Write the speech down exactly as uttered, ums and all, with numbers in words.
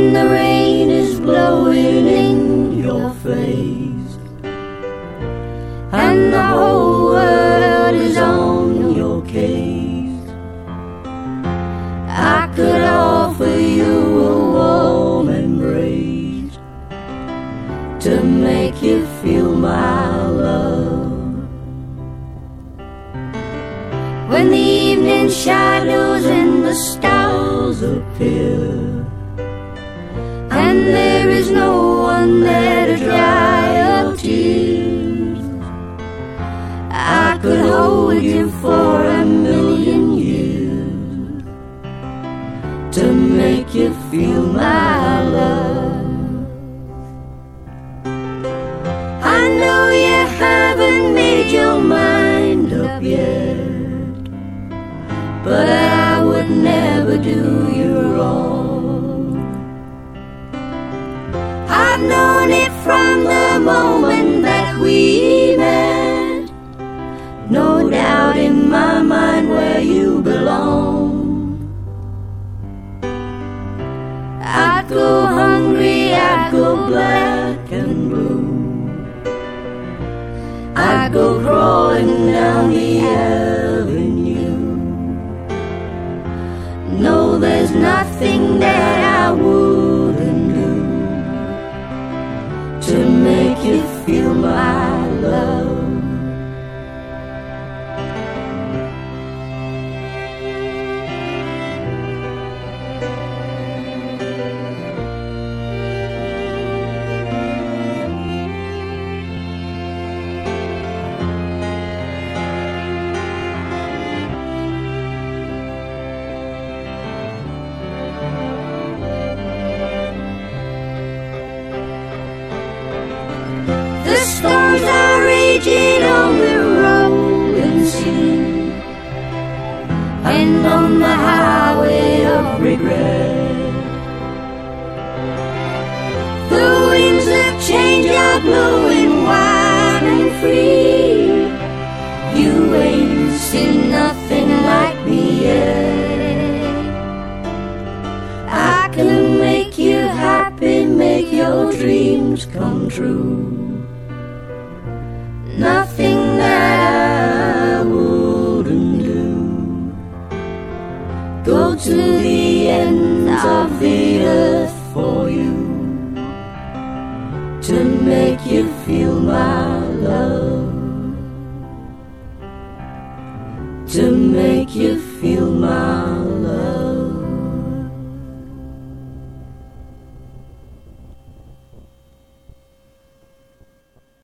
when the rain is blowing in your face and the whole world is on your case. I could offer you a warm embrace to make you feel my love. When the evening shadows and the stars appear and there is no one there to dry your tears, I could hold you for a million years to make you feel my love. I know you haven't made your mind up yet, but I would never do you wrong. I've known it from the moment that we met, no doubt in my mind where you belong. I'd go hungry, I'd go black and blue, I'd go crawling down the avenue. No, there's nothing that I wouldn't do to make you feel my love. The stars are raging on the rolling sea and on the highway of regret. The winds of change are blowing wide and free. You ain't seen nothing like me yet. I can make you happy, make your dreams come true. Nothing that I wouldn't do. Go to the ends of the earth for you to make you feel my love.